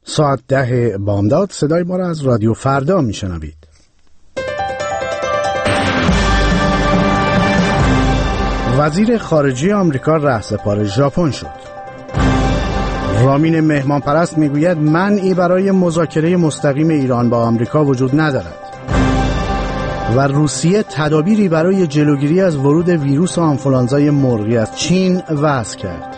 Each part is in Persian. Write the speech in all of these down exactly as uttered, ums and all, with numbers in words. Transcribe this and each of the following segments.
ساعت ده بامداد صدای ما را از رادیو فردا میشنوید. وزیر خارجه آمریکا رهسپار ژاپن شد. رامین مهمان پرست میگوید منعی برای مذاکره مستقیم ایران با آمریکا وجود ندارد و روسیه تدابیری برای جلوگیری از ورود ویروس آنفولانزای مرغی از چین وضع کرد.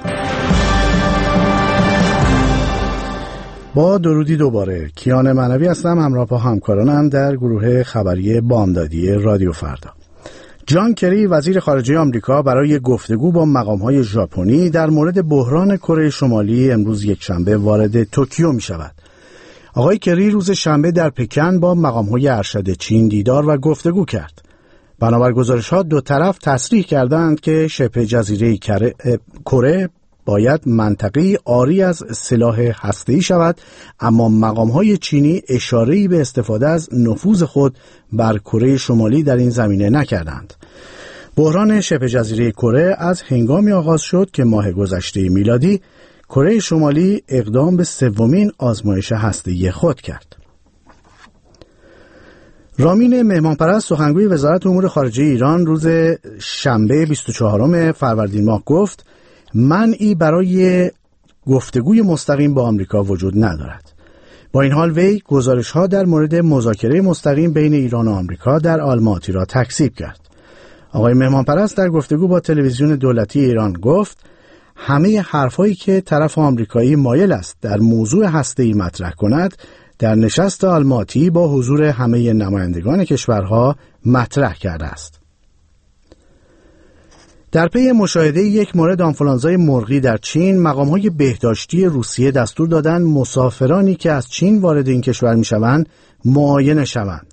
با درودی دوباره کیان معنوی هستم، همراه با همکارانم در گروه خبری بامدادی رادیو فردا. جان کری وزیر خارجه آمریکا برای گفتگو با مقام‌های ژاپنی در مورد بحران کره شمالی امروز یکشنبه وارد توکیو می شود. آقای کری روز شنبه در پکن با مقام‌های ارشد چین دیدار و گفتگو کرد. بنابر گزارش‌ها دو طرف تصریح کردند که شبه جزیره کره باید منطقه‌ای عاری از سلاح هسته‌ای شود، اما مقام‌های چینی اشاره‌ای به استفاده از نفوذ خود بر کره شمالی در این زمینه نکردند. بحران شبه جزیره کره از هنگامی آغاز شد که ماه گذشته میلادی کره شمالی اقدام به سومین آزمایش هسته‌ای خود کرد. رامین مهمانپرست سخنگوی وزارت امور خارجه ایران روز شنبه بیست و چهارم فروردین ماه گفت منعی برای گفتگوی مستقیم با آمریکا وجود ندارد. با این حال وی گزارش‌ها در مورد مذاکره مستقیم بین ایران و آمریکا در آلماتی را تکذیب کرد. آقای مهمانپرست در گفتگو با تلویزیون دولتی ایران گفت همه حرفایی که طرف آمریکایی مایل است در موضوع هسته‌ای مطرح کند در نشست آلماتی با حضور همه نمایندگان کشورها مطرح کرده است. در پی مشاهده یک مورد آنفولانزای مرغی در چین، مقام‌های بهداشتی روسیه دستور دادند مسافرانی که از چین وارد این کشور می‌شوند معاینه شوند.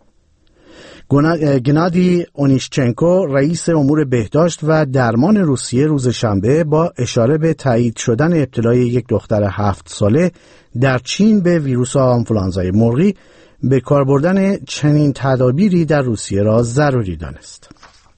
گنادی اونیشچنکو رئیس امور بهداشت و درمان روسیه روز شنبه با اشاره به تایید شدن ابتلای یک دختر هفت ساله در چین به ویروس آنفولانزای مرغی به کار بردن چنین تدابیری در روسیه را ضروری دانست.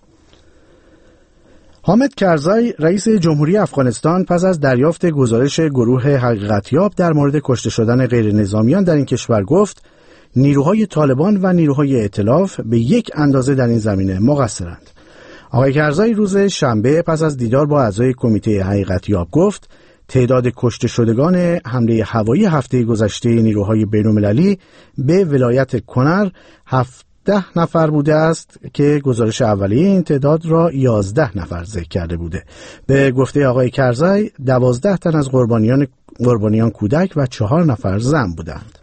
حامد کرزای رئیس جمهوری افغانستان پس از دریافت گزارش گروه حقیقتیاب در مورد کشته شدن غیر نظامیان در این کشور گفت نیروهای طالبان و نیروهای ائتلاف به یک اندازه در این زمینه مقصرند. آقای کرزای روز شنبه پس از دیدار با اعضای کمیته حقیقتیاب گفت تعداد کشته شدگان حمله هوایی هفته گذشته نیروهای بین‌المللی به ولایت کنر هفت ده نفر بوده است که گزارش اولیه این تعداد را یازده نفر ذکر کرده بوده. به گفته آقای کرزای دوازده تن از قربانیان قربانیان کودک و چهار نفر زن بودند.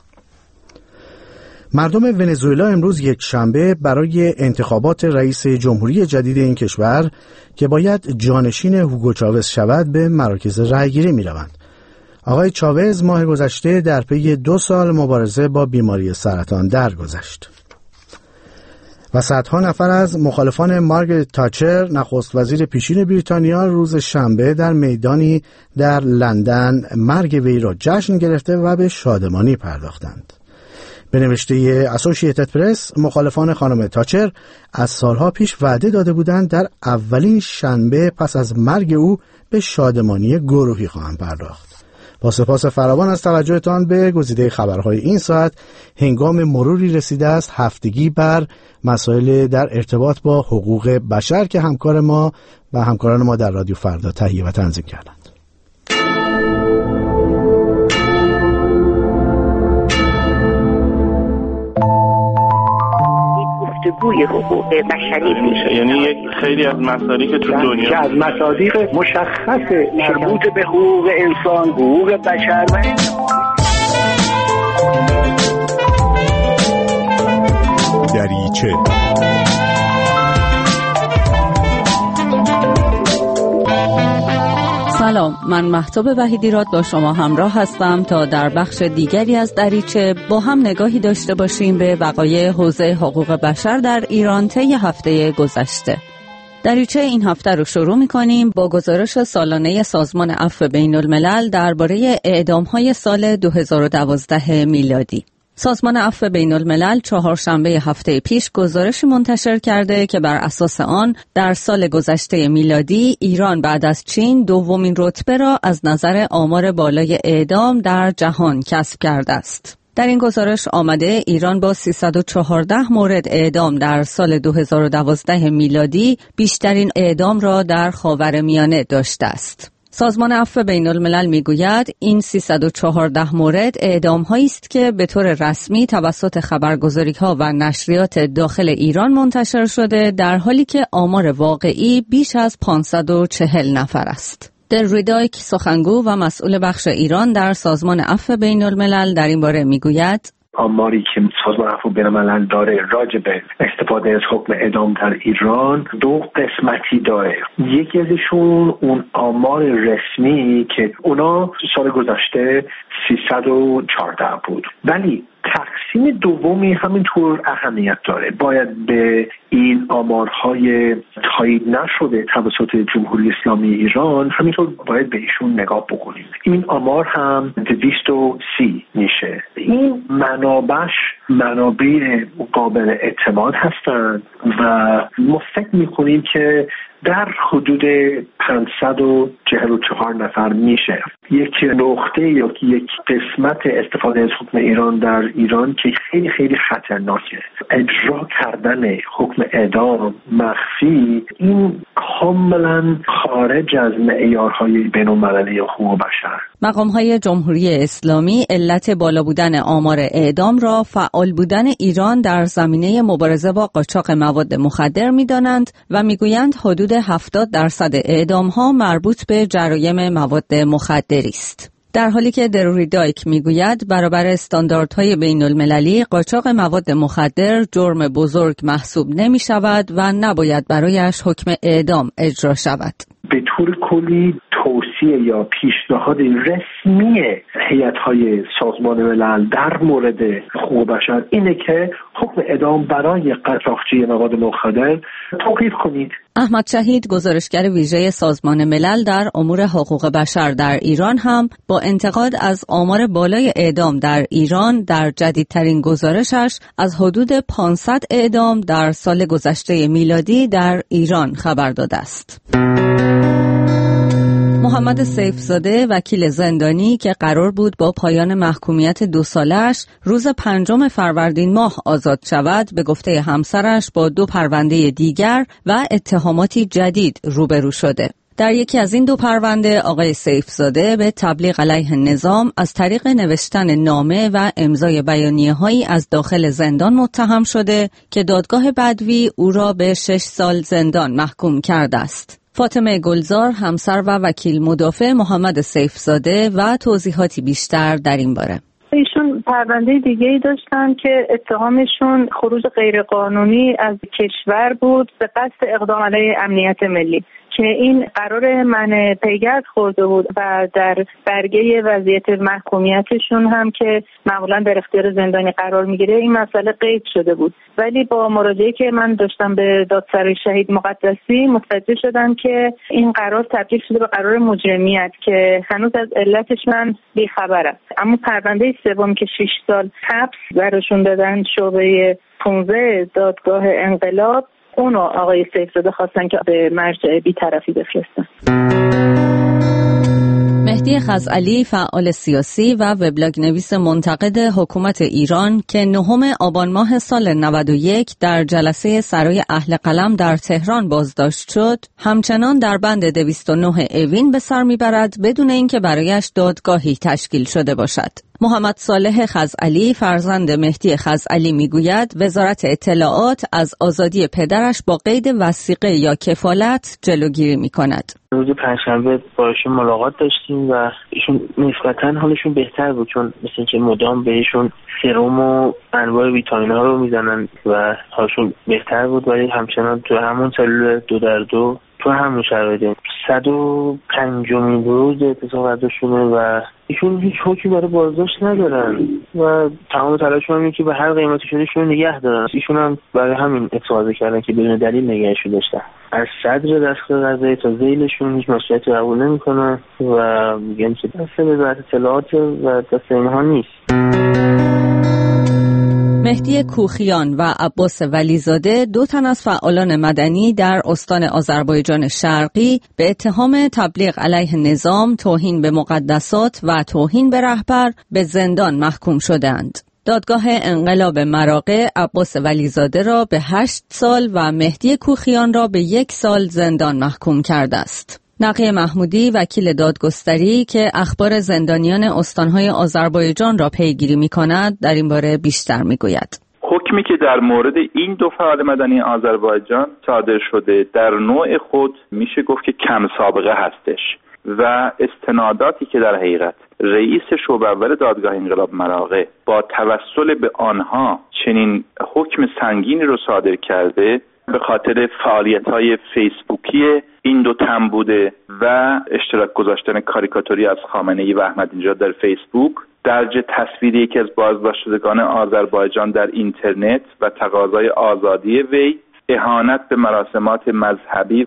مردم ونزوئلا امروز یک شنبه برای انتخابات رئیس جمهوری جدید این کشور که باید جانشین هوگو چاوز شود به مراکز رأیگیری می روند. آقای چاوز ماه گذشته در پی دو سال مبارزه با بیماری سرطان درگذشت. و صدها نفر از مخالفان مارگرت تاچر نخست وزیر پیشین بریتانیا روز شنبه در میدانی در لندن مرگ وی را جشن گرفته و به شادمانی پرداختند. به نوشته اسوسییتد پرس مخالفان خانم تاچر از سالها پیش وعده داده بودند در اولین شنبه پس از مرگ او به شادمانی گروهی خواهند پرداخت. با سپاس فراوان از توجهتان به گزیده خبرهای این ساعت، هنگام مروری رسیده است هفتگی بر مسائل در ارتباط با حقوق بشر که همکار ما و همکاران ما در رادیو فردا تهیه و تنظیم کردند. گفتگوی حقوق بشری میشه، یعنی یک خیلی از مسائلی که تو دنیا که از مصادیق مشخص مربوط به حقوق انسان، حقوق بشر و دریچه. سلام، من مهتاب وحیدیراد با شما همراه هستم تا در بخش دیگری از دریچه با هم نگاهی داشته باشیم به وقایع حوزه حقوق بشر در ایران طی هفته گذشته. دریچه این هفته رو شروع می‌کنیم با گزارش سالانه سازمان عفو بین‌الملل درباره اعدام‌های سال دو هزار و دوازده میلادی. سازمان عفو بین الملل چهارشنبه هفته پیش گزارشی منتشر کرده که بر اساس آن در سال گذشته میلادی ایران بعد از چین دومین رتبه را از نظر آمار بالای اعدام در جهان کسب کرده است. در این گزارش آمده ایران با سیصد و چهارده مورد اعدام در سال دو هزار و دوازده میلادی بیشترین اعدام را در خاورمیانه داشته است. سازمان عفو بین الملل میگوید این سیصد و چهارده مورد اعدام هایی است که به طور رسمی توسط خبرگزاری ها و نشریات داخل ایران منتشر شده، در حالی که آمار واقعی بیش از پانصد و چهل نفر است. دلریدایک سخنگو و مسئول بخش ایران در سازمان عفو بین الملل در این باره میگوید آماری که سازمان عفو بین الملل داره راجع به استفاده از حکم اعدام در ایران دو قسمتی داره. یکی ازشون اون آمار رسمی که اونا سال گذشته سیصد و چهارده بود، ولی تقسیم دومی همینطور اهمیت داره. باید به این آمارهای تایید نشده توسط جمهوری اسلامی ایران همینطور باید به ایشون نگاه بکنیم. این آمار هم دویست و سی میشه. این منابعش منابع قابل اعتماد هستند و ما فکر میکنیم که در حدود پانصد و چهل و چهار نفر میشه. یک نقطه یا یک قسمت استفاده از حکم ایران در ایران که خیلی خیلی خطرناکه، اجرا کردن حکم اعدام مخفی، این کاملا خارج از معیارهای بین‌المللی حقوق بشر. مقام‌های جمهوری اسلامی علت بالا بودن آمار اعدام را فعال بودن ایران در زمینه مبارزه با قاچاق مواد مخدر می‌دانند و می‌گویند حدود هفتاد درصد اعدام‌ها مربوط به جرایم مواد مخدری است. در حالی که دلریدایک میگوید برابر استانداردهای بین المللی قاچاق مواد مخدر جرم بزرگ محسوب نمی شود و نباید برایش حکم اعدام اجرا شود. به طور کلی توصیه یا پیشنهاد رسمی هیئت‌های سازمان ملل در مورد حقوق بشر اینه که حکم اعدام برای قاچاقچی مواد مخدر توقیف کنید. احمد شهید گزارشگر ویژه سازمان ملل در امور حقوق بشر در ایران هم با انتقاد از آمار بالای اعدام در ایران در جدیدترین گزارشش از حدود پانصد اعدام در سال گذشته میلادی در ایران خبر داده است. محمد سیفزاده وکیل زندانی که قرار بود با پایان محکومیت دو سالش روز پنجم فروردین ماه آزاد شود، به گفته همسرش با دو پرونده دیگر و اتهاماتی جدید روبرو شده. در یکی از این دو پرونده آقای سیفزاده به تبلیغ علیه نظام از طریق نوشتن نامه و امضای بیانیه‌هایی از داخل زندان متهم شده که دادگاه بدوی او را به شش سال زندان محکوم کرده است. فاطمه گلزار همسر و وکیل مدافع محمد سیفزاده و توضیحاتی بیشتر در این باره. ایشون پرونده دیگه‌ای داشتن که اتهامشون خروج غیرقانونی از کشور بود به قصد اقدام علیه امنیت ملی که این قرار منع پیگرد خورده بود و در برگه وضعیت محکومیتشون هم که معمولا در اختیار زندانی قرار میگیره این مسئله قید شده بود. ولی با مراجعه که من داشتم به دادسرای شهید مقدسی متوجه شدم که این قرار تبدیل شده به قرار مجرمیت که هنوز از علتش من بیخبرم. اما پرونده سوم که شش سال حبس براشون دادن شعبه پانزده دادگاه انقلاب، اونو آقای سیفزاده خواستن که به مرجع بی‌طرفی بفرستن. مهدی خزعلی فعال سیاسی و وبلاگ نویس منتقد حکومت ایران که نهم آبان ماه سال نود و یک در جلسه سرای اهل قلم در تهران بازداشت شد، همچنان در بند دویست و نه اوین به سر میبرد بدون اینکه برایش دادگاهی تشکیل شده باشد. محمد صالح خزعلی فرزند مهدی خزعلی میگوید وزارت اطلاعات از آزادی پدرش با قید وثیقه یا کفالت جلوگیری میکند. روز پنجشنبه با ایشون ملاقات داشتیم و ایشون نسبتاً حالشون بهتر بود، چون مثل که مدام بهشون سرم و انواع ویتامین ها رو میزنن و حالشون بهتر بود، ولی همچنان تو همون سلول دو در دو تو همون شرایطه. صد و پنجمین روز اعتصاب برداشتونه و ایشون هیچ حکمی برای بازداشت ندارن و تمام تلاششون اینه که به هر قیمتی شده ایشون نگه دارن. ایشون هم برای همین اعتراض کردن که بدون دلیل نگهش داشتن. از صدر دستگاه قضایی تا ذیلشون هیچ مسئولیتی قبول نمیکنن و میگن که دست وزارت اطلاعات و دست اینها نیست. مهدی کوخیان و عباس ولیزاده دو تن از فعالان مدنی در استان آذربایجان شرقی به اتهام تبلیغ علیه نظام، توهین به مقدسات و توهین به رهبر به زندان محکوم شدند. دادگاه انقلاب مراغه عباس ولیزاده را به هشت سال و مهدی کوخیان را به یک سال زندان محکوم کرده است. نقی محمودی وکیل دادگستری که اخبار زندانیان استانهای آذربایجان را پیگیری می‌کند در این باره بیشتر می‌گوید. حکمی که در مورد این دو فعال مدنی آذربایجان صادر شده در نوع خود میشه گفت که کم سابقه هستش و استناداتی که در حقیقت رئیس شعبه اول دادگاه انقلاب مراغه با توسل به آنها چنین حکم سنگینی رو صادر کرده به خاطر فعالیت‌های فیسبوکی این دو تن بوده و اشتراک گذاشتن کاریکاتوری از خامنه‌ای و احمدی نژاد در فیسبوک، درج تصویر یکی از بازداشتگان آذربایجان در اینترنت و تقاضای آزادی وی، اهانت به مراسمات مذهبی.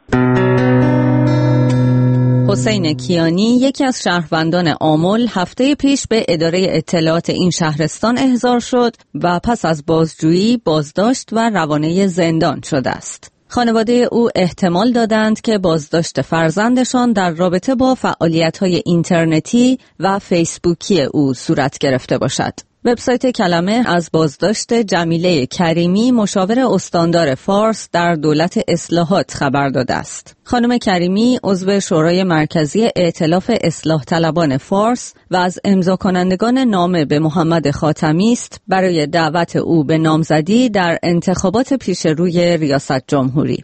حسین کیانی یکی از شهروندان آمل هفته پیش به اداره اطلاعات این شهرستان احضار شد و پس از بازجویی بازداشت و روانه زندان شده است. خانواده او احتمال دادند که بازداشت فرزندشان در رابطه با فعالیت‌های اینترنتی و فیسبوکی او صورت گرفته باشد. وبسایت کلمه از بازداشت جمیله کریمی مشاور استاندار فارس در دولت اصلاحات خبر داده است. خانم کریمی عضو شورای مرکزی ائتلاف اصلاح طلبان فارس و از امضا کنندگان نامه به محمد خاتمی است برای دعوت او به نامزدی در انتخابات پیش روی ریاست جمهوری.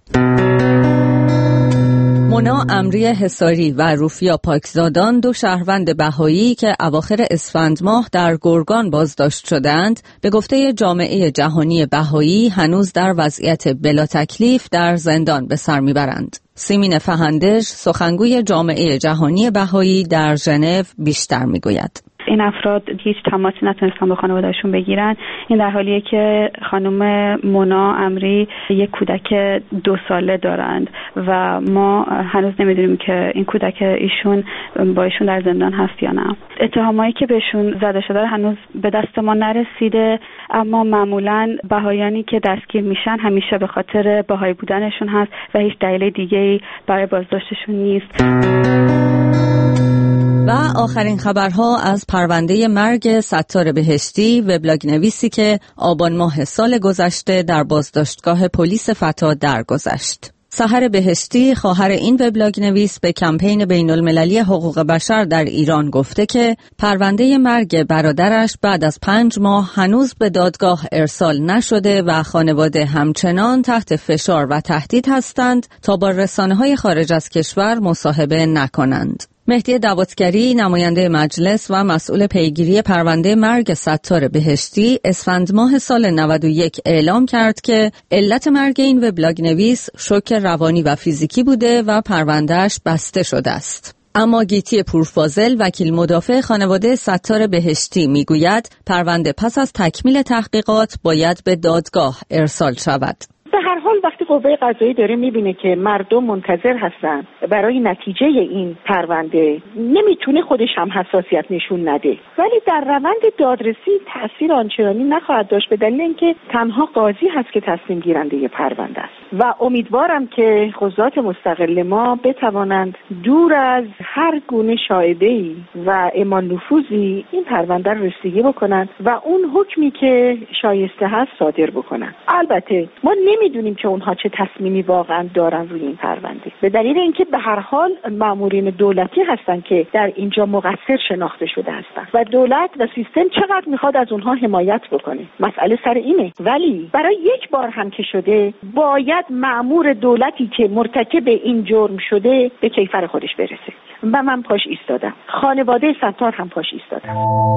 مونا امری حصاری و روفیا پاکزادان دو شهروند بهایی که اواخر اسفند ماه در گرگان بازداشت شدند به گفته جامعه جهانی بهایی هنوز در وضعیت بلا تکلیف در زندان به سر میبرند. سیمین فهندش سخنگوی جامعه جهانی بهایی در ژنو بیشتر میگوید. این افراد هیچ تماسی نتونستن با خانواده‌شون بگیرن. این در حالیه که خانم مونا امری یک کودک دو ساله دارند و ما هنوز نمیدونیم که این کودک ایشون با ایشون در زندان هست یا نه. اتهامایی که بهشون زده شده هنوز به دست ما نرسیده، اما معمولاً بهایانی که دستگیر میشن همیشه به خاطر بهایی بودنشون هست و هیچ دلیل دیگه‌ای برای بازداشتشون نیست. و آخرین خبرها از پرونده مرگ ستار بهشتی، وبلاگ نویسی که آبان ماه سال گذشته در بازداشتگاه پلیس فتا درگذشت. سحر بهشتی خواهر این وبلاگ نویس به کمپین بین المللی حقوق بشر در ایران گفته که پرونده مرگ برادرش بعد از پنج ماه هنوز به دادگاه ارسال نشده و خانواده همچنان تحت فشار و تهدید هستند تا با رسانه‌های خارج از کشور مصاحبه نکنند. مهدی دواتگری نماینده مجلس و مسئول پیگیری پرونده مرگ ستار بهشتی اسفند ماه سال نود و یک اعلام کرد که علت مرگ این وبلاگ نویس شوک روانی و فیزیکی بوده و پروندهش بسته شده است. اما گیتی پورفاضل وکیل مدافع خانواده ستار بهشتی میگوید پرونده پس از تکمیل تحقیقات باید به دادگاه ارسال شود. به هر حال وقتی قوه قضاییه داره میبینه که مردم منتظر هستن برای نتیجه این پرونده، نمیتونه خودش هم حساسیت نشون نده، ولی در روند دادرسی تأثیر آنچنانی نخواهد داشت به دلیل اینکه تنها قاضی هست که تصمیم گیرنده پرونده است و امیدوارم که قضات مستقل ما بتوانند دور از هر گونه شایبه‌ای و اعمال نفوذی این پرونده رو رسیدگی بکنند و اون حکمی که شایسته هست صادر بکنند. البته ما نمیدونیم که اونها چه تصمیمی واقعا دارن روی این پرونده، به دلیل اینکه به هر حال مامورین دولتی هستن که در اینجا مقصر شناخته شده هستن و دولت و سیستم چقدر میخواد از اونها حمایت بکنه. مسئله سر اینه، ولی برای یک بار هم که شده باید مامور دولتی که مرتکب این جرم شده به کیفر خودش برسه و من پاش ایستادم، خانواده ستار هم پاش ایستادم.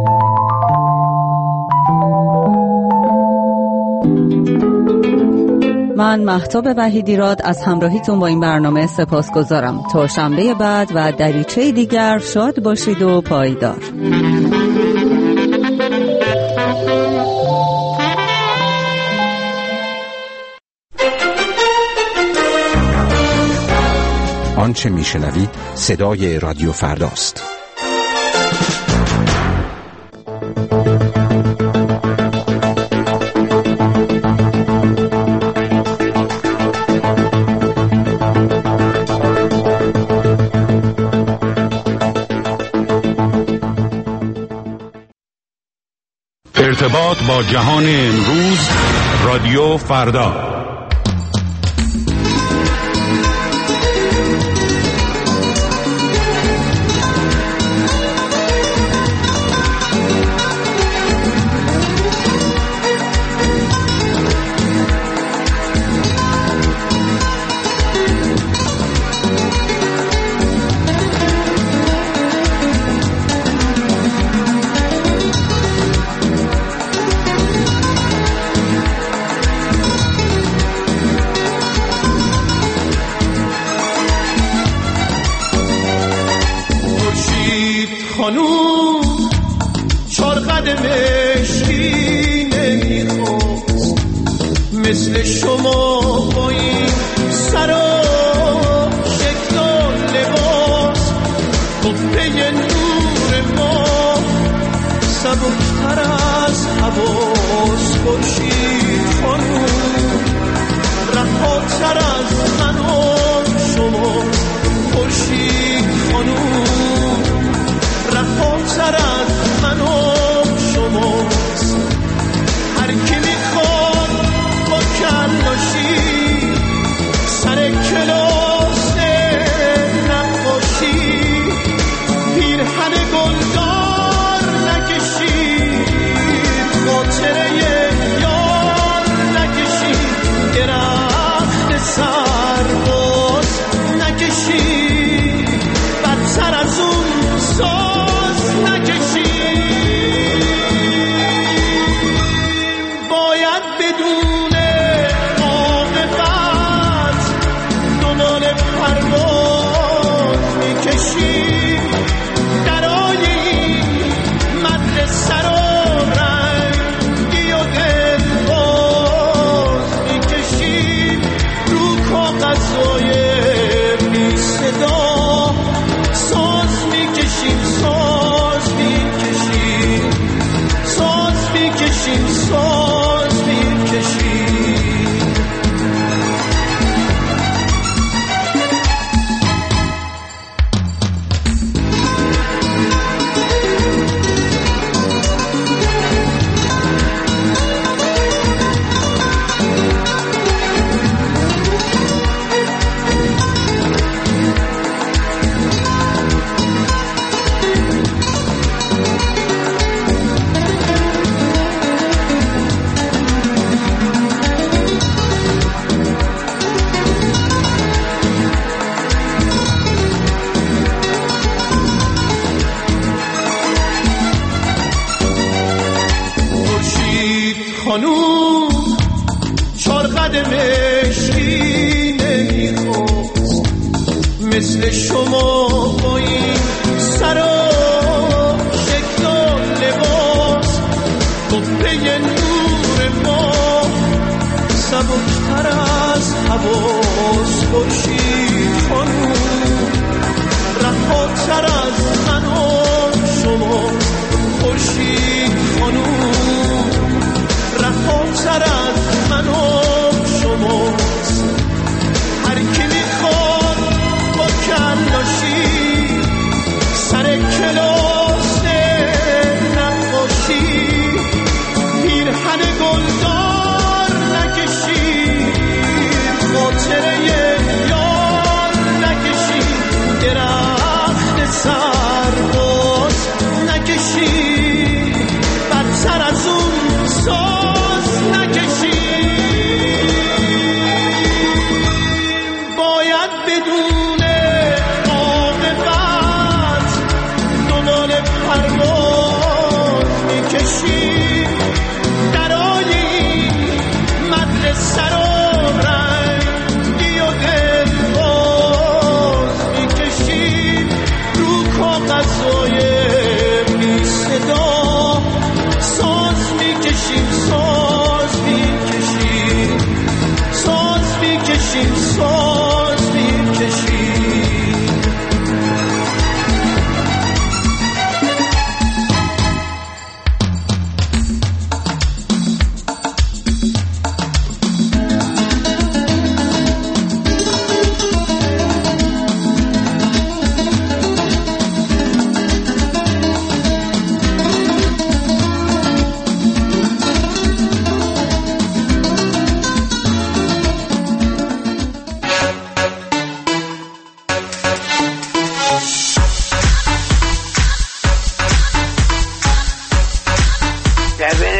من مهتاب وحیدیراد از همراهیتون با این برنامه سپاسگزارم. تا شنبه بعد و دریچه دیگر شاد باشید و پایدار. آنچه میشنوید صدای رادیو فرداست. ارتباط با جهان امروز، رادیو فردا. خانوم چار قدم مشکی نمیخواست مثل شما با این سر و شکل و لباس قبه نور ما سبکتر از حواس خورشید خانوم رهاتر از من و شما خورشید خانوم رهاتر از من و شماست. هر کی میخواد با کلاشی سر کلاس نقاشی پیرهن گلدار نکشید خاطره یار نکشید درخت سرباز نکشید بدتر از اون ساز نکشید. باید بدون عاقبت دنبال پرواز میکشید درای این مدرسه رو رنگی و دلباز میکشید رو کاغذهای بی صدا ساز میکشیم ساز میکشیم ساز میکشیم ساز میکشیم. خانوم چار قدم مشکی نمیخواست مثل شما با این سر و شکل و لباس قبه نور ما سبکتر از حواس خورشید خانوم رهاتر از من و شما خورشید خانوم رهاتر از من و شماست. هر کی میخواد با کلاشی سر کلاس نقاشی پیرهن گلدار نکشید خاطره یار نکشید درخت سرباز نکشید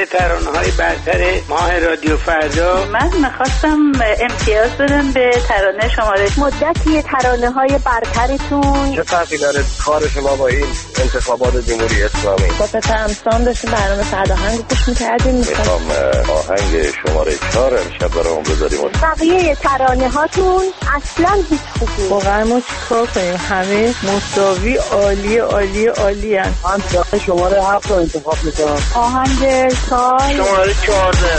ترانه‌های برتر ماه رادیو فردا. من میخواستم امتیاز بدم به ترانه شماره. مدتی ترانه‌های برترتون چه فرقی داره کار شما با این انتخابات جمهوری اسلامی؟ با پسر همسام داشتیم برنامه فردا گوش می‌کردیم. میخوام آهنگ شماره چهار امشب برامون بذاریم. بقیه ترانه هاتون اصلا هیچ خوبی. واقعا ما چیکار کنیم؟ همه مساوی عالی عالی عالی ان. من شماره هفت رو انتخاب میکنم. آهنگ سال شماره چهارده.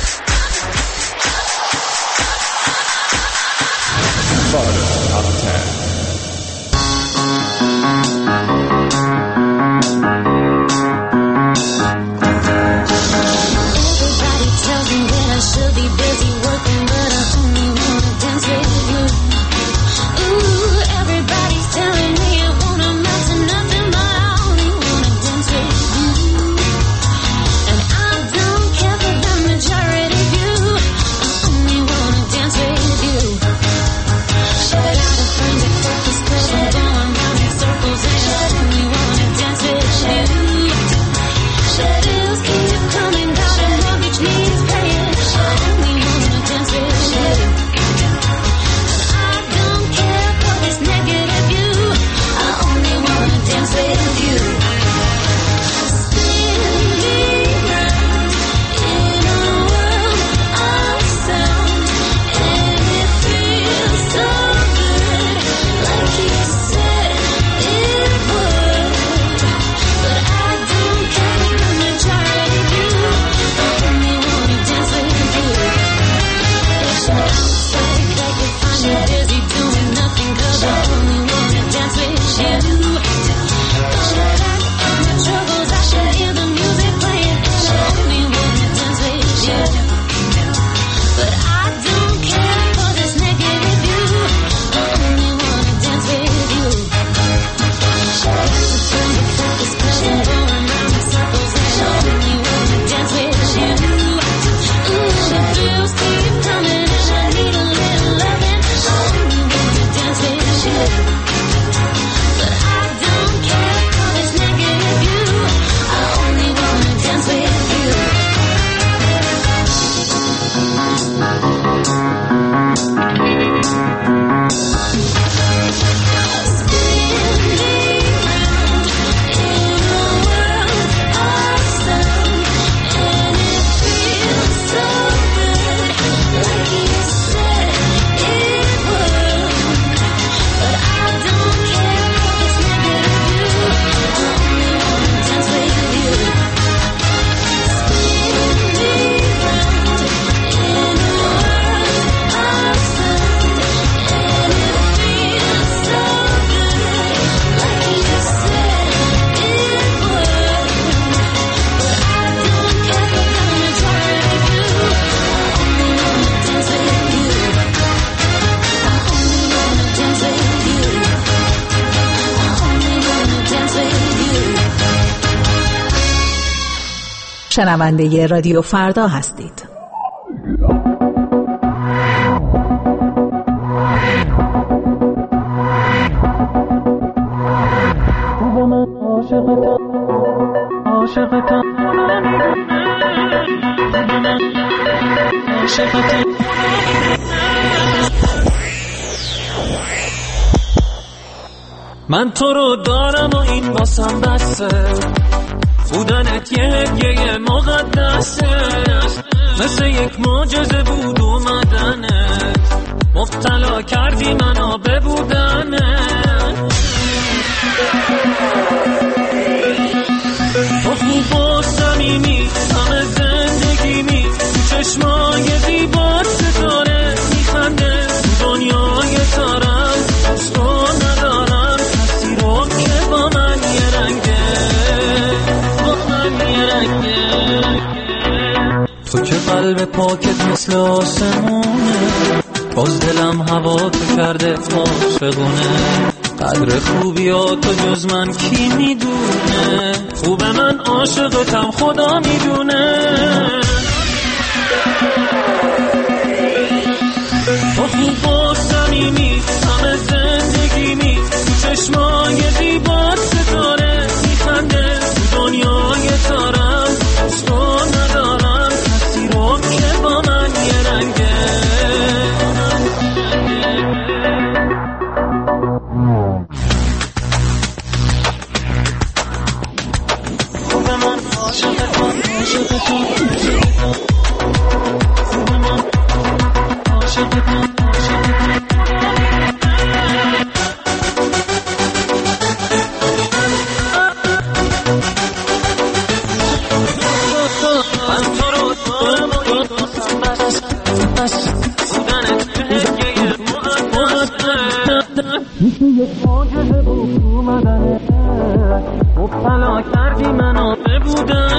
شنونده رادیو فردا هستید. من تو رو دارم و این واسم بسه، بودنت یه هدیه مقدسه، مثل یک معجزه بود اومدنت، مبتلا کردی منو به بودنت. تو خوب و صمیمی همه زندگیمی، تو چشمای زیبات ستاره میخنده، دنیای تارم از تو ندارم کسی رو که با من یه رنگه، با من یه رنگه. تو که قلب پاکت مثل آسمونه، باز دلم هوا تو کرده عاشقونه، قدر خوبیاتو جز من کی میدونه، خوب من عاشقتم خدا میدونه. تو خوب و صمیمی همه زندگیمی، تو چشمای زیبات ستاره میخنده، دنیای تارم از تو ندارم مبتلا کردی منو به بودن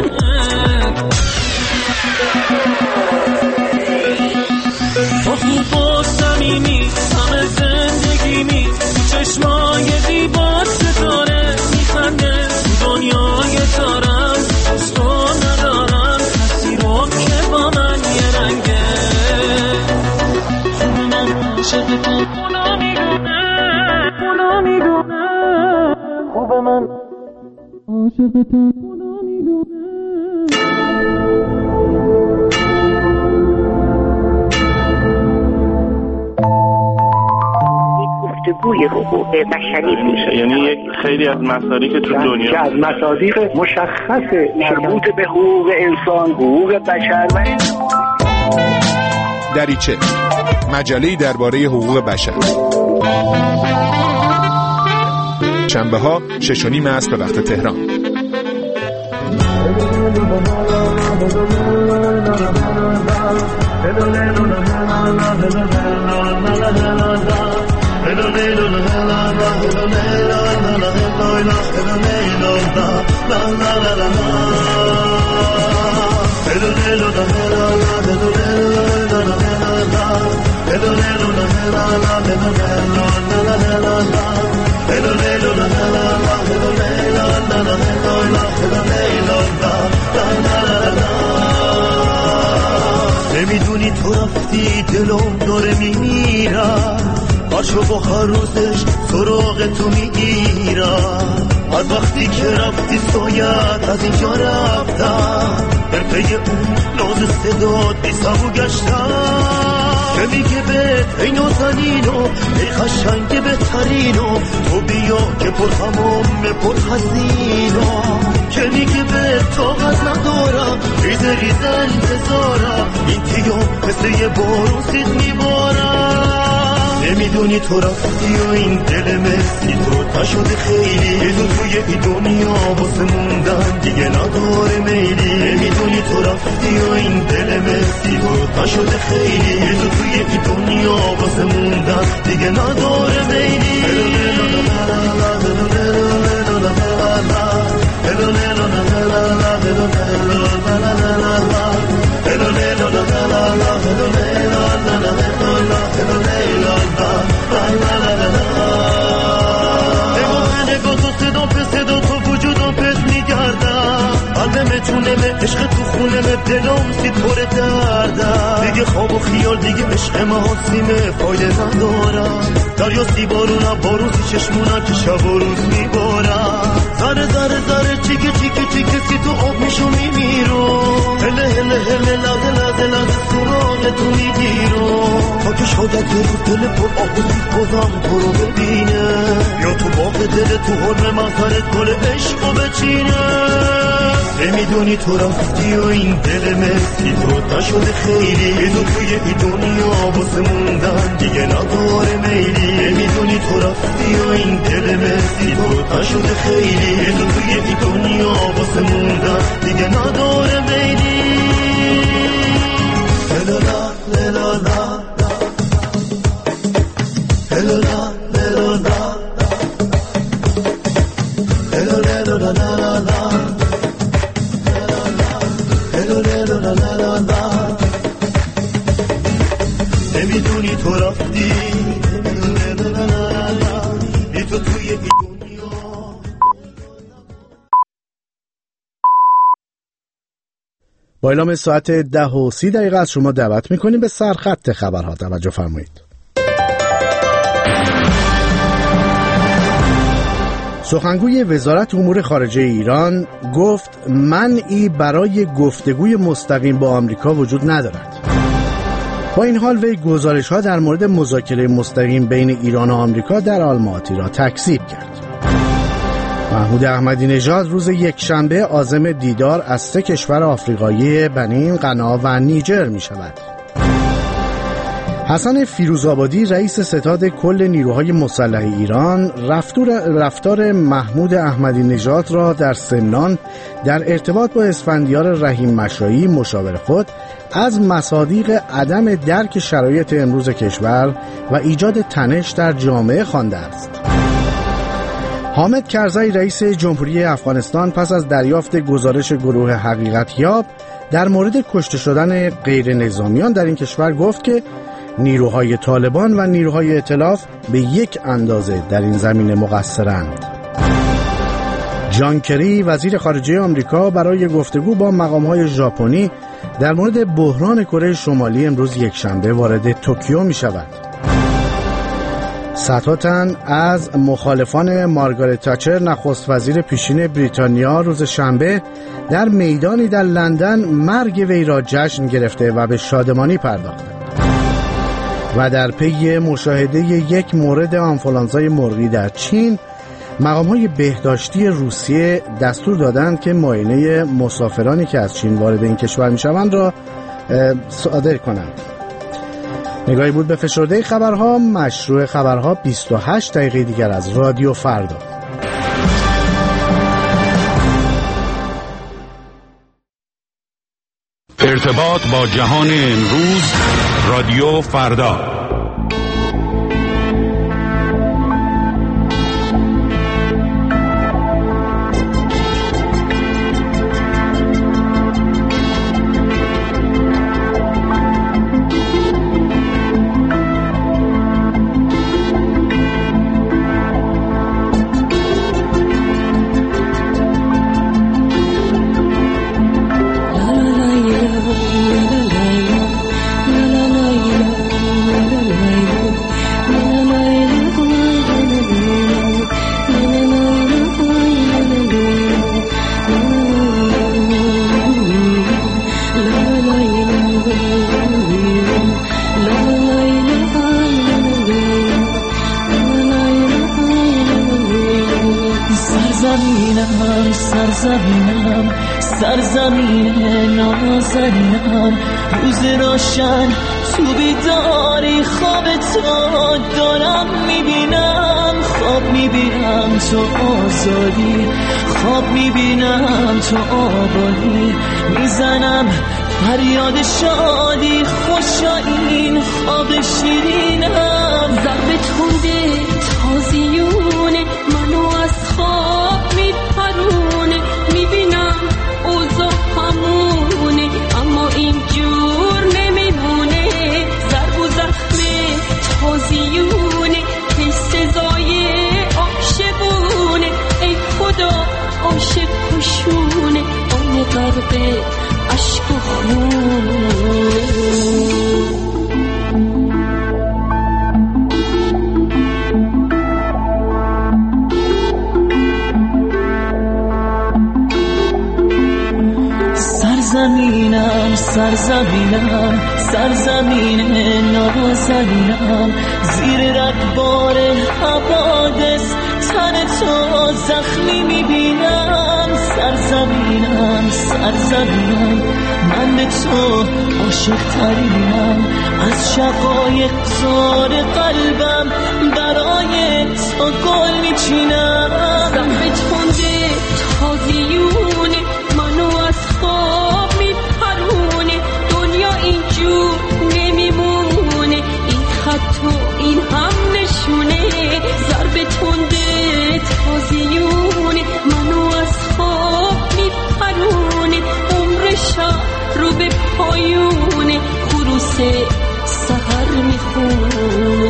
تو خوب و صمیمی همه زندگیمی چشمای زیبات ستاره میخنده دنیای تارم از تو ندارم کسی رو که با من یه رنگه من عاشقتم اونا میدونه اونا میدونه خوب من عاشقتم اونا میدونه گفتگوی حقوق بشری میشه، یعنی یک خیلی از مسائلی که تو دنیا که از مصادیق مشخص مربوط به حقوق انسان، حقوق بشر و دریچه، مجله‌ای درباره حقوق بشر. شنبه ها شش و نیم است به وقت تهران. نمیدونی تو رفتی دلم داره میمیرم، هاشو با هر روزش سراغ تو میگیرم. از وقتی که رفتی ساید از اینجا رفتم، در پی اون ناز صدات بی سبو گشتم که میگه بهت ای نازنینو ای خشنگ بهترینو تو بیا که پر هموم پر حزینو، که میگه بهت طاقت ندارم ریزه ریزه انتظارم این تیام مثل یه بارون سید میبارم. نمیدونی تو رفتی و این دل مسی تو تا شده خیلی یه دو توی این دنیا واسه موندن دیگه نداره میلی. نمیدونی تو رفتی و این دل مسی تو تا شده خیلی یه دو توی این دنیا واسه موندن دیگه نداره میلی. قلبم عشق تو خونم دلم سید پر دردم دیگه خواب و خیال دیگه عشق محاسیمه فایده ندارم. دریا سی بارونه باروزی چشمونه که شب و روز میبارم. ذره ذره ذره چیکه چیکه چیکه سی تو آب میشو میمیرم. هله هله هله لده لده لده سراغ تو میگیرم. تا که شاید یه روز دل پر آب و سید بازم تو رو ببینه، یا تو باغ دل تو حرم منظرت گل عشقو بچینه. نمیدونی تو رفتی و این دل مسی تو تا شده خیلی یه دو توی این دنیا واسه موندن دیگه نداره میلی. نمیدونی تو رفتی و این دل مسی تو تا شده خیلی یه دو توی این دنیا واسه موندن دیگه نداره میلی. هلالا هلالا هلالا هلالا نمیدونی تو رفتی ای تو توی این دنیا. با اعلام ساعت ده و سی دقیقه از شما دعوت میکنیم به سرخط خبرها توجه فرمایید. سخنگوی وزارت امور خارجه ایران گفت منعی برای گفتگوی مستقیم با آمریکا وجود ندارد. با این حال وی گزارش‌ها در مورد مذاکره مستقیم بین ایران و آمریکا در آلماتی را تکذیب کرد. محمود احمدی نژاد روز یکشنبه عازم دیدار از سه کشور آفریقایی بنین، غنا و نیجر می شود. حسن فیروزآبادی رئیس ستاد کل نیروهای مسلح ایران رفتار, رفتار محمود احمدی نژاد را در سمنان در ارتباط با اسفندیار رحیم مشایی مشاور خود از مصادیق عدم درک شرایط امروز کشور و ایجاد تنش در جامعه خوانده است. حامد کرزی رئیس جمهوری افغانستان پس از دریافت گزارش گروه حقیقتیاب در مورد کشته شدن غیر نظامیان در این کشور گفت که نیروهای طالبان و نیروهای ائتلاف به یک اندازه در این زمینه مقصرند. جان کری وزیر خارجه آمریکا برای گفتگو با مقام‌های ژاپنی در مورد بحران کره شمالی امروز یکشنبه وارد توکیو می شود. صدها تن از مخالفان مارگارت تاچر نخست وزیر پیشین بریتانیا روز شنبه در میدانی در لندن مرگ وی را جشن گرفته و به شادمانی پرداختند. و در پی مشاهده یک مورد آنفولانزای مرغی در چین، مقام‌های بهداشتی روسیه دستور دادند که معاینه مسافرانی که از چین وارد این کشور می‌شوند را صادر کنند. نگاهی بود به فشرده خبرها. مشروع خبرها بیست و هشت دقیقه دیگر از رادیو فردا. ارتباط با جهان امروز، رادیو فردا. سرزمینم سرزمین نازنینم، روز روشن تو بیداری خواب تو دارم میبینم، خواب میبینم تو آزادی، خواب میبینم تو آبادی، میزنم فریاد شادی، خوشا این خواب شیرینم، ضرب تنده تازیونه منو از خواب میپرونه، میبینم اوضاع همونه اما اینجور نمیمونه، ضرب و زخم تازیونه که سزای عاشقونه، ای خدا عاشق کشونه آن غرق عشق و خون. سرزمینم سرزمینم سرزمین نازنینم، زیر رگبار حوادث تن تو زخمی میبینم، سرزمینم سرزمینم من به تو عاشق ترینم، از شقایق زار قلبم برای تو گل میچینم، ضرب تنده تازیونه منو از خواب میپرونه، دنیا اینجور نمیمونه، این خط و این هم نشونه، ضرب تنده تازیونه منو از خواب میپرونه، عمر شب رو به پایونه خروس سحر میخونه.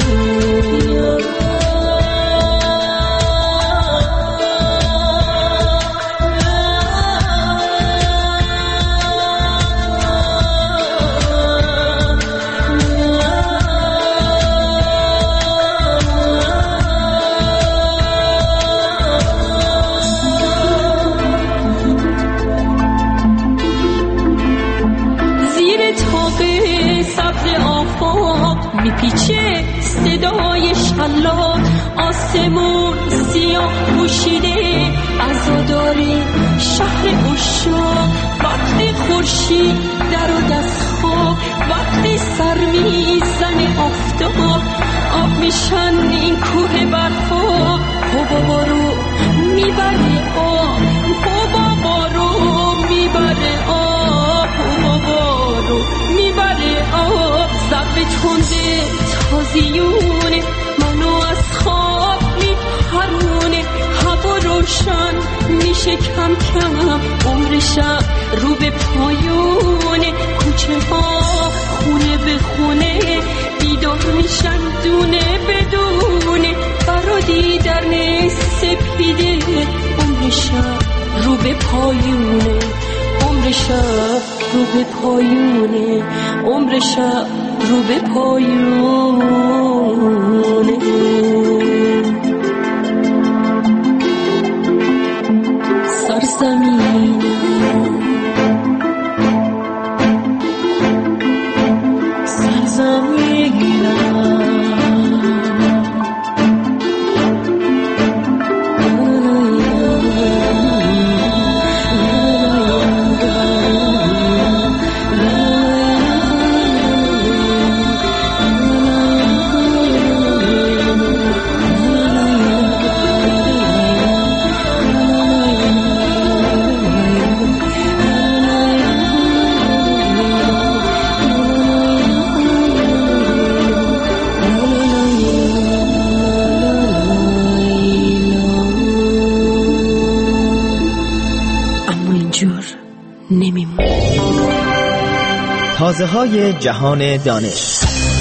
میپیچه صدای شلاق، آسمون سیاه پوشیده عزاداری شهر عشاق، وقتی خورشید در و دست خواب، وقتی سر میزنه آفتاب، آب میشن این کوه برفا. بابا رو میبره آب، بابا رو میبره آب، بابا رو میبره آب. ضرب تنده تازیونه منو از خواب میپرونه، هوا روشن میشه کم کم، عمر شب رو به پایونه. کوچه ها خونه به خونه بیدار میشن دونه بدونه، برادی در سپیده. عمر شب رو به پایونه، عمر شب رو به پایونه، عمر شب رو به پایونه. سرزمین تازه‌های جهان دانش.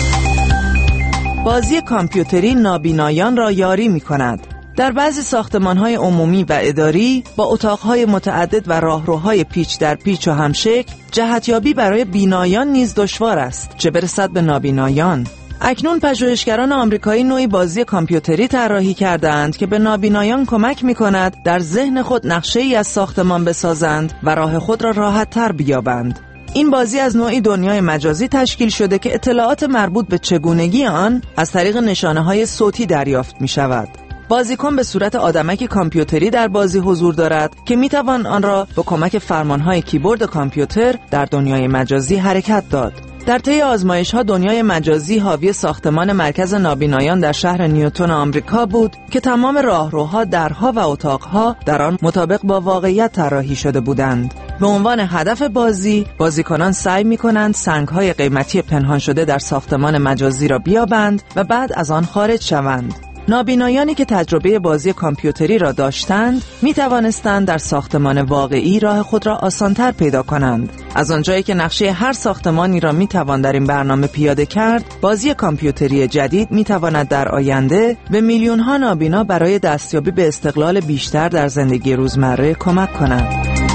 بازی کامپیوتری نابینایان را یاری می‌کند. در بعضی ساختمان‌های عمومی و اداری با اتاق‌های متعدد و راهروهای پیچ در پیچ و همشکل، جهتیابی برای بینایان نیز دشوار است، چه برسد به نابینایان. اکنون پژوهشگران آمریکایی نوعی بازی کامپیوتری طراحی کردند که به نابینایان کمک می‌کند در ذهن خود نقشه‌ای از ساختمان بسازند و راه خود را راحت‌تر بیابند. این بازی از نوعی دنیای مجازی تشکیل شده که اطلاعات مربوط به چگونگی آن از طریق نشانه‌های صوتی دریافت می‌شود. بازیکن به صورت آدمک کامپیوتری در بازی حضور دارد که می‌توان آن را با کمک فرمان‌های کیبورد کامپیوتر در دنیای مجازی حرکت داد. در طی آزمایش‌ها دنیای مجازی حاوی ساختمان مرکز نابینایان در شهر نیوتن آمریکا بود که تمام راهروها، درها و اتاقها در آن مطابق با واقعیت طراحی شده بودند. به عنوان هدف بازی، بازیکنان سعی می‌کنند سنگ‌های قیمتی پنهان شده در ساختمان مجازی را بیابند و بعد از آن خارج شوند. نابینایانی که تجربه بازی کامپیوتری را داشتند می توانستند در ساختمان واقعی راه خود را آسان‌تر پیدا کنند. از آنجایی که نقشه هر ساختمانی را می توان در این برنامه پیاده کرد، بازی کامپیوتری جدید می تواند در آینده به میلیون‌ها نابینا برای دستیابی به استقلال بیشتر در زندگی روزمره کمک کند.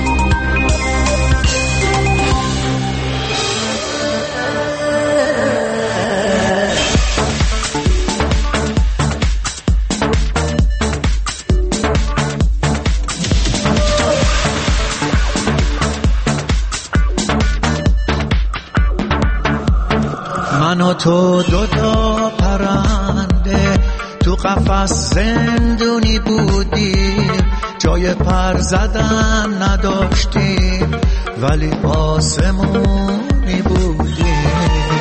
من و تو دو تا پرنده تو قفس زندونی بودیم، جای پر زدن نداشتیم ولی آسمونی بودیم.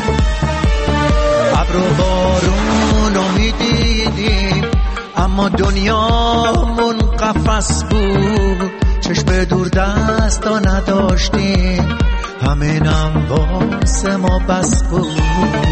ابر و بارون رو میدیدیم اما دنیامون قفس بود، چشم دور دستا نداشتیم، همینم واسه ما بس بود.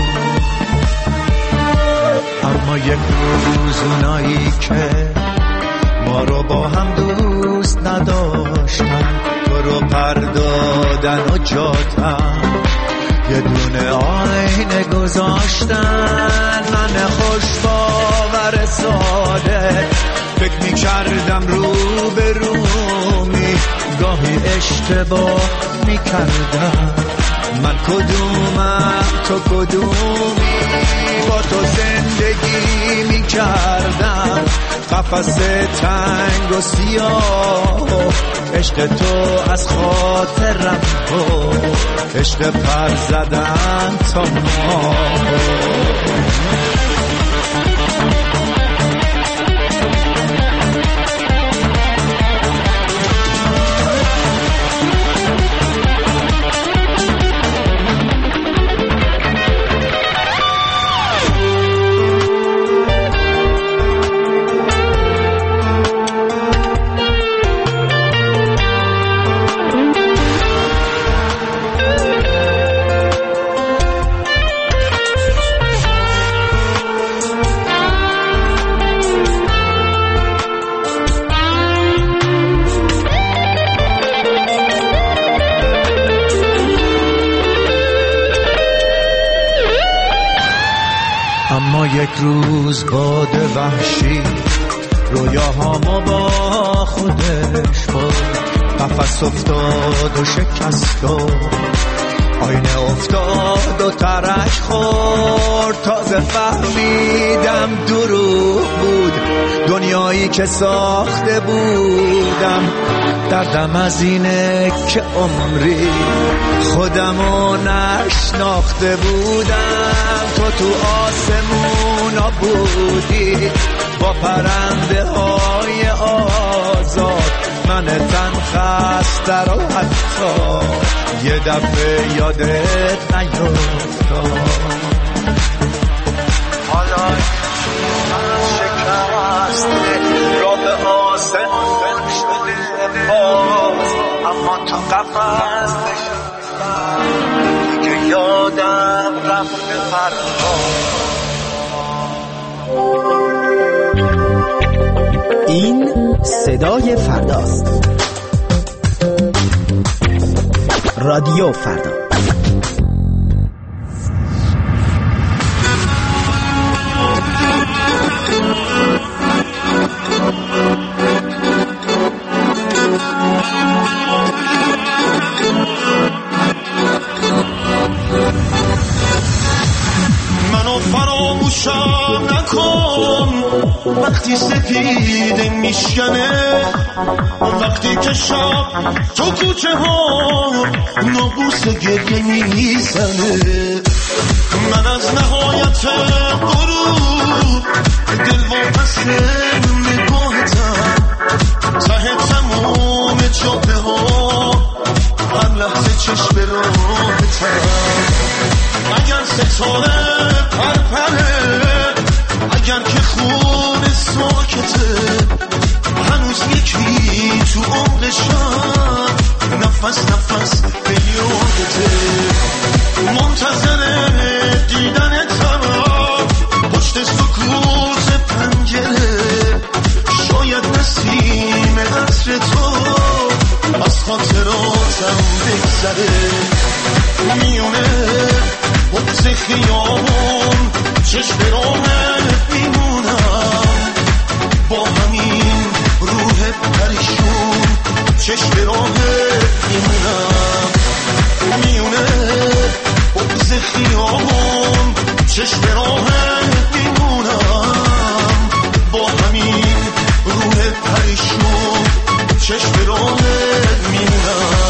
اما یک روز اونایی که ما رو با هم دوست نداشتن، تو رو پردادن و جاتن، یه دونه آینه گذاشتن. من خوش باور ساده فکر می کردم رو به رومی، گاهی اشتباه می کردم. من کدومم تو کدومی، با تو زندگی می کردم، قفس تنگ و سیاه، عشق تو از خاطرم بود، عشق پر زدن تا ما. یک روز باد وحشی رویاهامو با خودش برد، قفس افتاد و شکست و آینه افتاد و ترک خورد. تازه فهمیدم دروغ بود دنیایی که ساخته بودم. دردم از اینه که عمری خودمو نشناخته بودم. تو تو آسمونا بودی با پرنده های آزاد، من تن خسته رو حتی یه دفعه یادت نیفتاد. حالا من شکسته را به آسمون شده باز، اما تو قفص نشستم دیگه یادم رفته پرواز. این صدای فرداست. رادیو فردا. منو فراموشم نکن وقتی سپیده میشکنه، وقتی که شب تو کوچه ها نبوس گریه میزنه. من از نهایت غروب دل واپسه نگاهتم، ته تمام جاده ها هر لحظه چشم راهتم. اگر ستاره پرپره، اگر که خون ساکته، هنوز یکی تو عمقشم نفس نفس به یادته. منتظر دیدنتم پشت سکوت پنجره، شاید نسیم عطر تو از خاطراتم بگذره. میونه بغض خیابون چشم راهت میمونم، با همین روح پریشون چشم راهت میمونم. میونه بغض خیابون چشم راهت میمونم، با همین روح پریشون چشم راهت میمونم.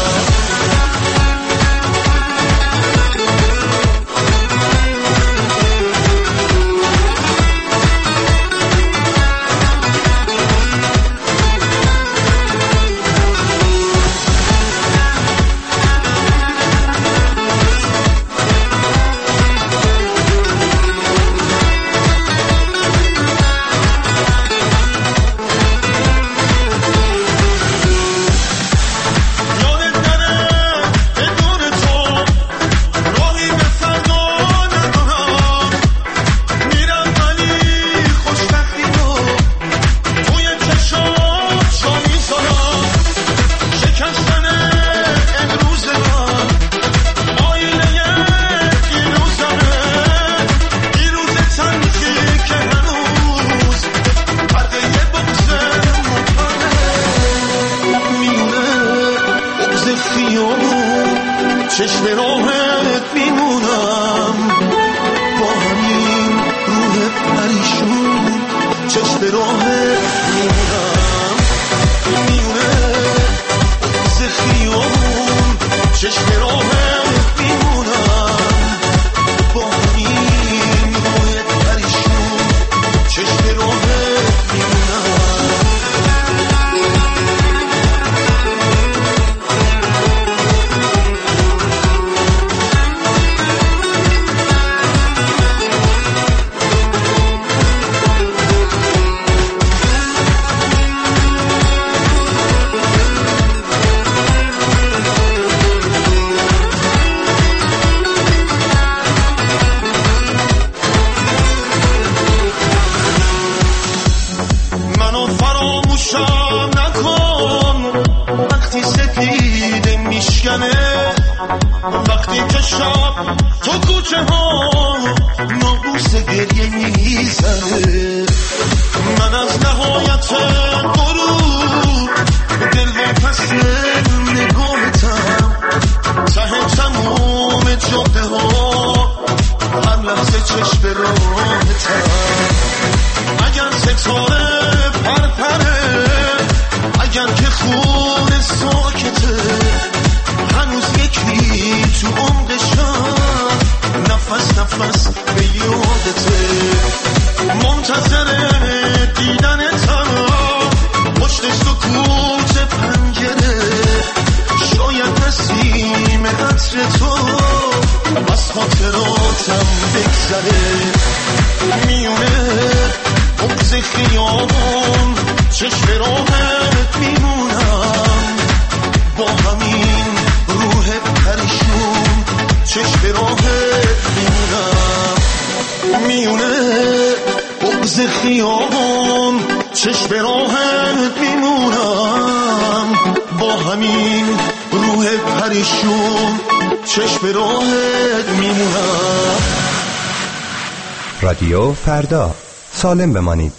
چشم راهت میمونم، با همین روح پریشون چشم راهت میمونم. میونه ز خیابون چشم راهت میمونم، با همین روح پریشون چشم راهت میمونم. وقتی که شب تو کوچه ها ناموس گریه میزنه، من از نهایت غروب دل واپس نگاهتم، ته تموم جاده ها هر لحظه چشم راهتم. اگر ستاره پرپره، اگر که خون ساکته، هنوز یکی تو عمقشم نفس نفس به یادته، منتظر دیدنتم پشت سکوت پنجره، شاید نسیم عطر تو از خاطراتم بگذره. میونه بغض خیابون چشم راهت میمونم، با همین روح پریشون چشم راهت میمونم. میونه بغض خیابون چشم راهت میمونم، با همین روح پریشون چشم راهت میمونم. رادیو فردا، سالم بمانید.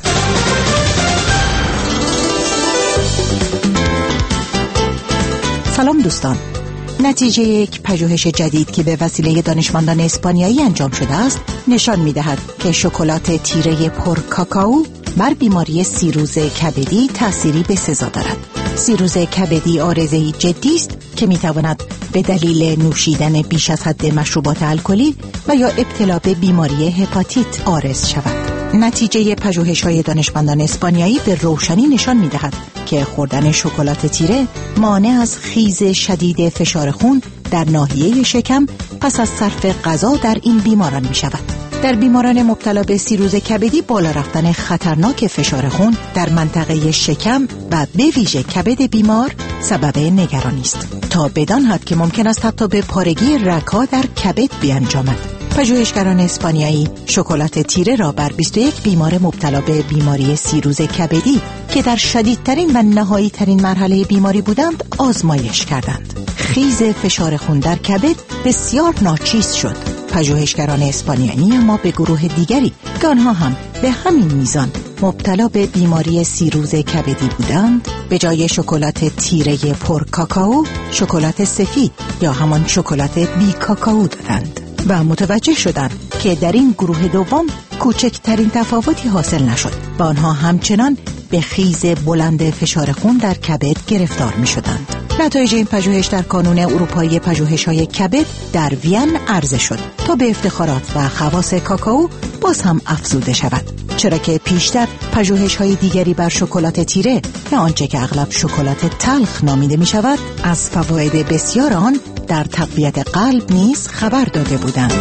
سلام دوستان. نتیجه یک پژوهش جدید که به وسیله دانشمندان اسپانیایی انجام شده است نشان می‌دهد که شکلات تیره پر کاکائو بر بیماری سیروز کبدی تأثیری بسزا دارد. سیروز کبدی عارضه‌ای جدی است که می‌تواند به دلیل نوشیدن بیش از حد مشروبات الکلی و یا ابتلا به بیماری هپاتیت عارض شود. نتیجه پژوهش‌های دانشمندان اسپانیایی به روشنی نشان می‌دهد که خوردن شکلات تیره مانع از خیز شدید فشار خون در ناحیه شکم پس از صرف غذا در این بیماران می‌شود. در بیماران مبتلا به سیروز کبدی بالا رفتن خطرناک فشار خون در منطقه شکم و به ویژه کبد بیمار سبب نگرانی است، تا بدان حد که ممکن است حتی به پارگی رگ‌ها در کبد بیانجامد. پژوهشگران اسپانیایی شکلات تیره را بر بیست و یک بیمار مبتلا به بیماری سیروز کبدی که در شدیدترین و نهایی ترین مرحله بیماری بودند آزمایش کردند. خیز فشار خون در کبد بسیار ناچیز شد. پژوهشگران اسپانیایی اما به گروه دیگری که آنها هم به همین میزان مبتلا به بیماری سیروز کبدی بودند، به جای شکلات تیره پر کاکائو شکلات سفید یا همان شکلات بی کاکائو دادند و متوجه شدند که در این گروه دوم کوچکترین تفاوتی حاصل نشد و آنها همچنان به خیز بلند فشار خون در کبد گرفتار می شدند. نتایج این پژوهش در کانون اروپایی پژوهش‌های کبد در وین عرضه شد تا به افتخارات و خواص کاکائو باز هم افزوده شود، چرا که پیشتر پژوهش‌های دیگری بر شکلات تیره یا آنچه که اغلب شکلات تلخ نامیده می شود از فواید بسیار آن در تقویت قلب نیز خبر داده بودند.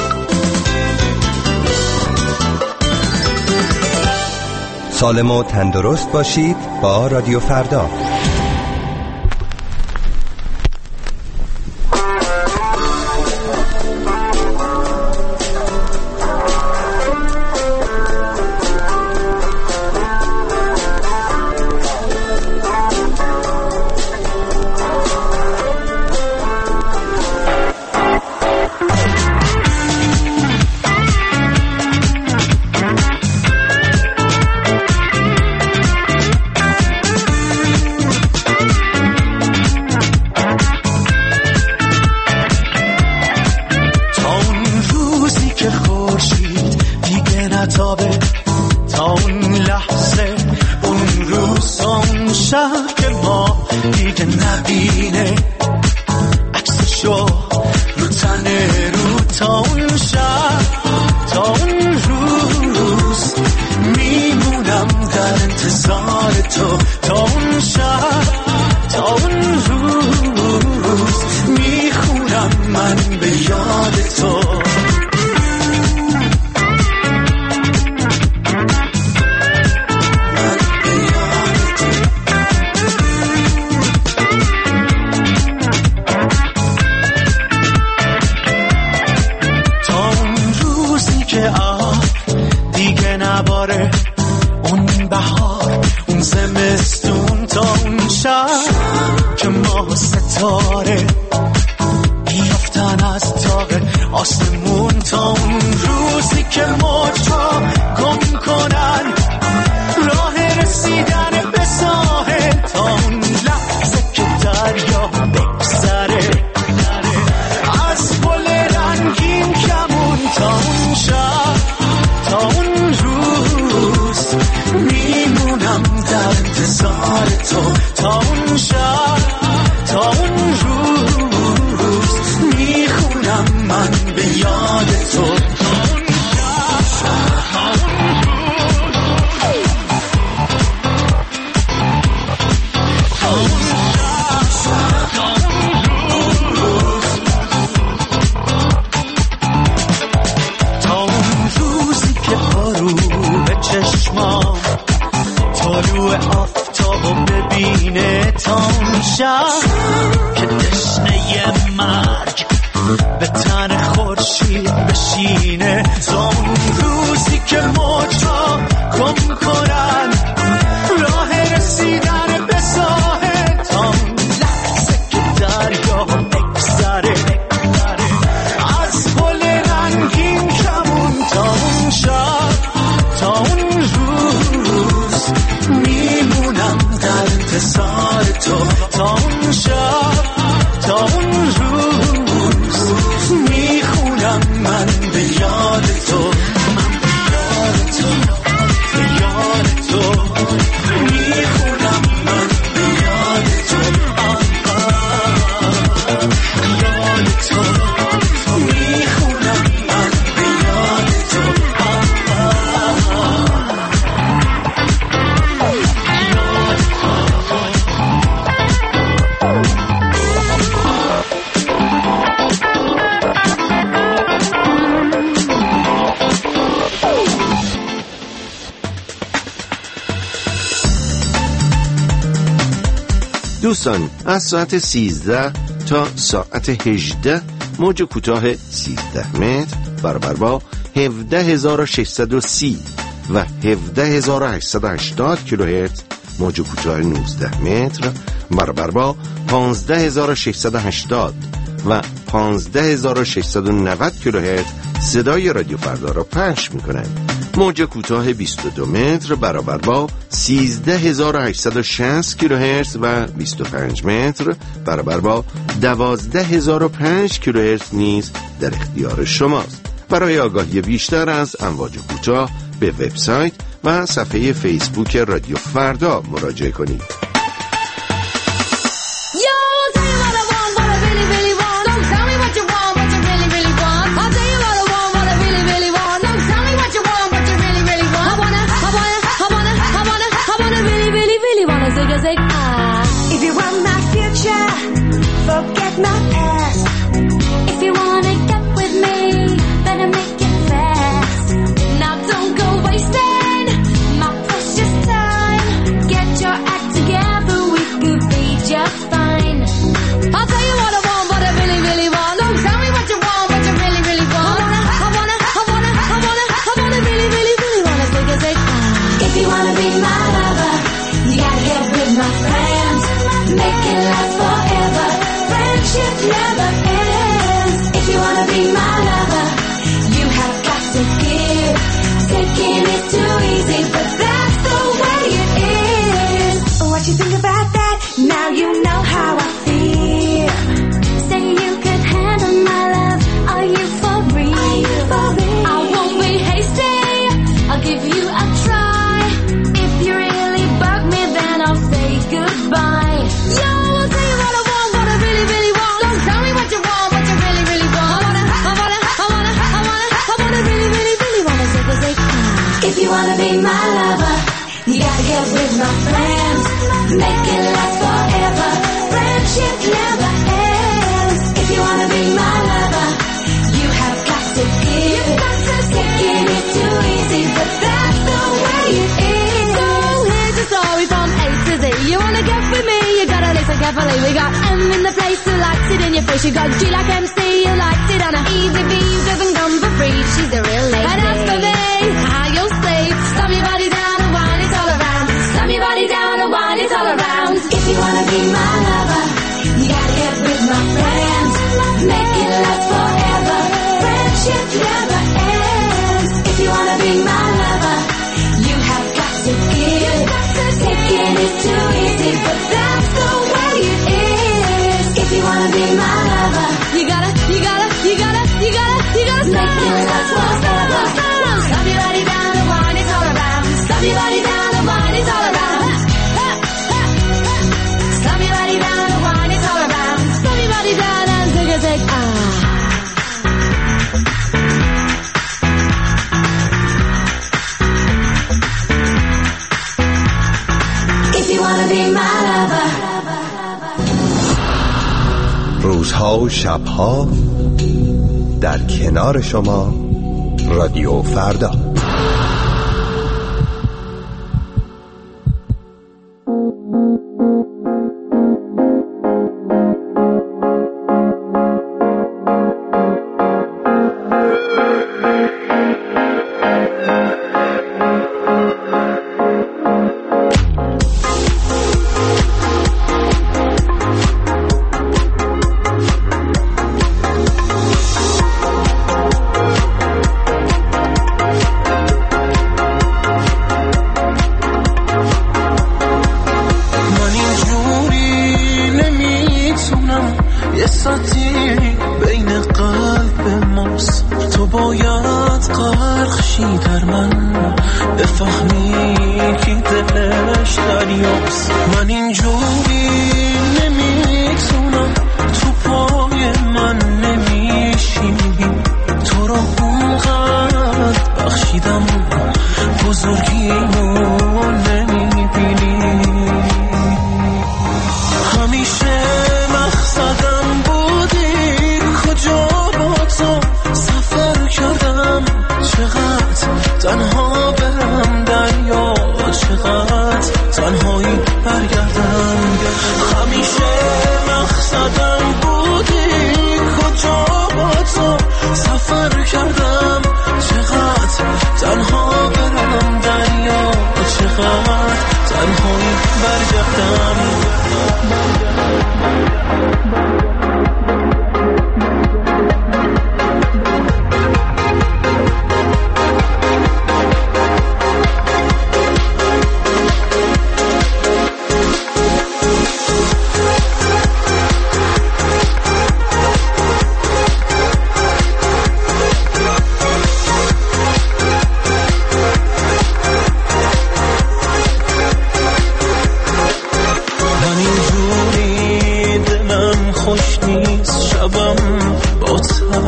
سالم و تندرست باشید با رادیو فردا. یاد تو میخونم من به یاد تو دوستان، از ساعت سیزده تا ساعت هجده موج کوتاه سیزده متر برابر با هفده هزار و ششصد و سی و هفده هزار و هشتصد و هشتاد کیلوهرتز، موج کوتاه نوزده متر برابر با پانزده هزار و ششصد و هشتاد و پانزده هزار و ششصد و نود کیلوهرتز صدای رادیو فردا را پخش می‌کنند. موج کوتاه بیست و دو متر برابر با سیزده هزار و هشتصد و شصت کیلوهرتز و بیست و پنج متر برابر با دوازده هزار و پنج کیلوهرتز نیز در اختیار شماست. برای آگاهی بیشتر از امواج کوتاه به وبسایت و صفحه فیسبوک رادیو فردا مراجعه کنید. If you want my future, forget my past. If you wanna get with me, better make it fast. Now don't go wasting my precious time. Get your act together, we could be just fine. I'll tell you what I want, what I really, really want. Don't tell me what you want, what you really, really want. I wanna, I wanna, I wanna, I wanna, I wanna really, really, really wanna take a take. If you wanna be my lover, you gotta get with my friends. Make it last forever. Friendship never ends. If you wanna be my lover, you have got to give. Taking it too easy, but that's the way it is. What you think about that? Now you know how I feel. Say you could handle my love. Are you for real? Are you for real? I won't be hasty. I'll give you a try. If you really bug me, then I'll say goodbye. Yo, I'll tell you what I want, what I really, really want. Don't tell me what you want, what you really, really want. I wanna, I wanna, I wanna, I wanna, I wanna really, really, really wanna take a take. If you wanna be my lover, you gotta get with my friends. Make it last forever. Friendship never ends. If you wanna be my lover, you have got to give. Taking it too easy, but that's the way it is. So here's your story from A to Z. You wanna get with me, you gotta listen carefully. We got M in the place who likes it in your face. You got G like M C, you likes it on a easy V, doesn't come for free. She's a real lady. And as for me, how you'll stay. Slam your body down and whine it all around. Slam your body down and whine it all around. If you wanna be my lover, you gotta get with my friends. Make it last forever. Friendship never ends. If you wanna be my lover, you have got to give. Taking it too easy, but that's the way it is. If you wanna be my lover, you gotta, you gotta, you gotta, you gotta, you gotta make it last forever. Stop your body down and whine it all around. Stop your body down and whine it all around. Stop your body down and whine it all around. Stop your body down and take a take. Ah. روزها و شبها در کنار شما رادیو فردا. من اینجوری نمیتونم تو پای من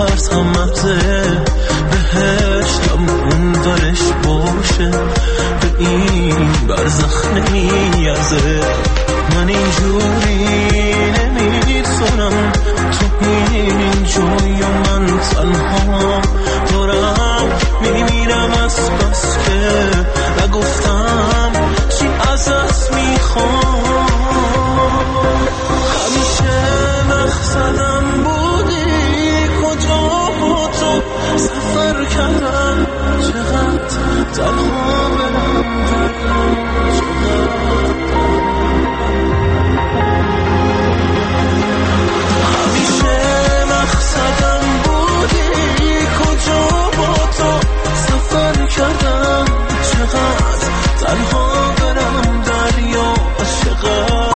ترس هم مبزه بهشتم اون دارش باشه به این برزخ نمیارزه من اینجوری نمیتونم تو این جوی و من تنها دارم میمیرم از بس که نگفتم چی ازت میخوام همیشه مقصدم